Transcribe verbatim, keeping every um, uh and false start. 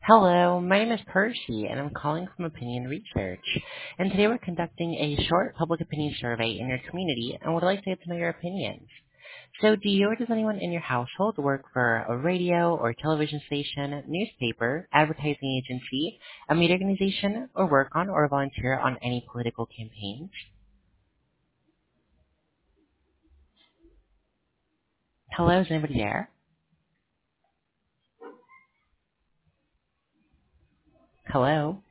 Hello, my name is Percy, and I'm calling from Opinion Research. And today we're conducting a short public opinion survey in your community and would like to get to know your opinions. So do you or does anyone in your household work for a radio or television station, newspaper, advertising agency, a media organization, or work on or volunteer on any political campaigns? Hello, is anybody there? Hello?